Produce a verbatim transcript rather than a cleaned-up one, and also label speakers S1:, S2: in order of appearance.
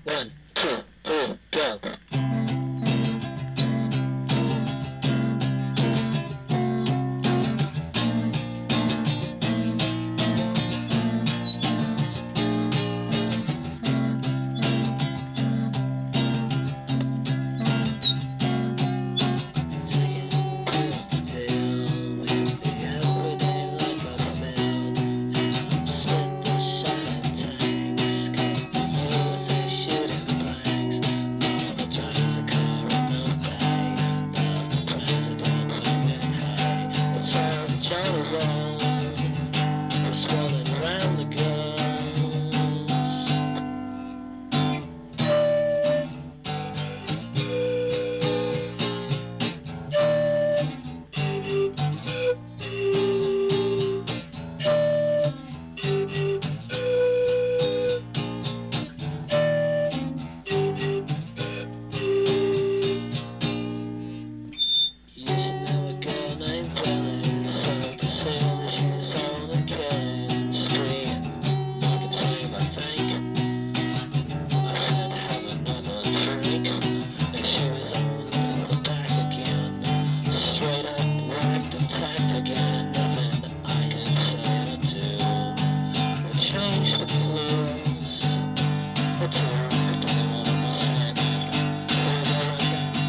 S1: One, two, three, go. Swirling around the girls. You should know a girl named Phyllis, so concealed that she's on a chemistry. I can tell you I think I said have another drink, and she was on the back again. Straight up whacked and tacked again. Nothing I can say or do will change the clues. Or talk about my standing. Where I